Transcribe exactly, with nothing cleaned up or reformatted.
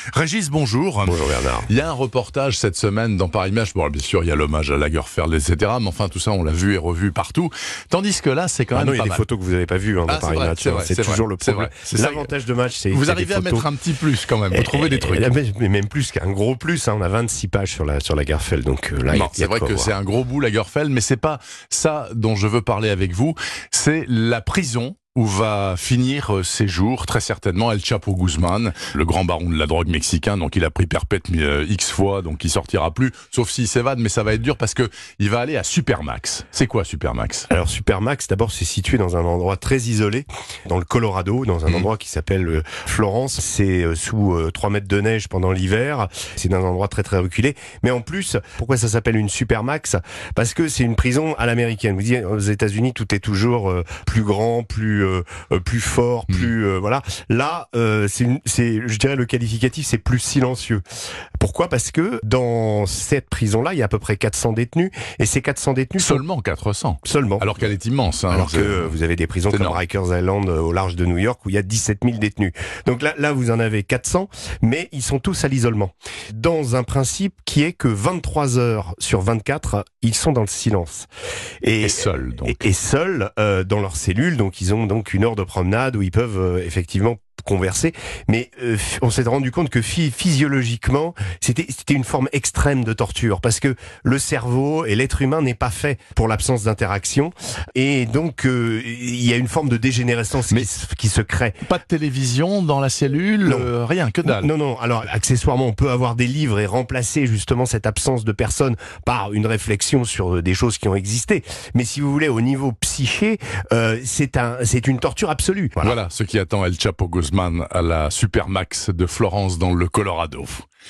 Régis, bonjour. Bonjour Bernard. Il y a un reportage cette semaine dans Paris Match. Bon, bien sûr, il y a l'hommage à Lagerfeld, et cetera. Mais enfin, tout ça, on l'a vu et revu partout. Tandis que là, c'est quand Ah même non, il y pas a des mal. photos que vous n'avez pas vues hein, dans Ah, c'est Paris vrai, Match. c'est vrai, C'est c'est toujours vrai, le c'est problème. vrai. C'est ça. L'avantage de match, c'est Vous c'est arrivez des à photos. mettre un petit plus quand même. Vous trouvez des trucs. Et, et, mais même plus qu'un gros plus. Hein, on a vingt-six pages sur la sur Lagerfeld. Donc euh, là, il y a- Non, il y a c'est vrai de quoi que voir. c'est un gros bout Lagerfeld, mais c'est pas ça dont je veux parler avec vous. C'est la prison où va finir ses jours, très certainement, El Chapo Guzman, le grand baron de la drogue mexicain, donc il a pris perpète euh, X fois, donc il sortira plus, sauf s'il s'évade, mais ça va être dur parce que il va aller à Supermax. C'est quoi Supermax? Alors Supermax, d'abord, c'est situé dans un endroit très isolé, dans le Colorado, dans un Mmh. endroit qui s'appelle euh, Florence. C'est euh, sous euh, trois mètres de neige pendant l'hiver. C'est dans un endroit très très reculé. Mais en plus, pourquoi ça s'appelle une Supermax? Parce que c'est une prison à l'américaine. Vous dites, aux États-Unis, tout est toujours euh, plus grand, plus euh, euh, plus fort, Mmh. plus euh, voilà. Là, euh, c'est une- c'est, je dirais, le qualificatif, c'est plus silencieux. Pourquoi? Parce que dans cette prison-là, il y a à peu près quatre cents détenus, et ces quatre cents détenus sont Seulement quatre cents. seulement. Alors qu'elle est immense. Hein, Alors c'est- que vous avez des prisons c'est comme énorme. Rikers Island euh, au large de New York où il y a dix-sept mille détenus. Donc là, là, vous en avez quatre cents, mais ils sont tous à l'isolement. Dans un principe qui est que vingt-trois heures sur vingt-quatre, ils sont dans le silence. Et seul, donc. Et, et seuls euh, dans leur cellule, donc ils ont donc une heure de promenade où ils peuvent euh, effectivement converser, mais euh, on s'est rendu compte que phy- physiologiquement, c'était c'était une forme extrême de torture, parce que le cerveau et l'être humain n'est pas fait pour l'absence d'interaction, et donc euh, il y a une forme de dégénérescence Mais- qui, se- qui se crée. Pas de télévision dans la cellule, Non. euh, rien, que dalle. Non, non, alors accessoirement, on peut avoir des livres et remplacer justement cette absence de personne par une réflexion sur euh, des choses qui ont existé, mais si vous voulez, au niveau psyché, euh, c'est un, c'est une torture absolue. Voilà ce qui attend El Chapo Guzman à la Supermax de Florence dans le Colorado.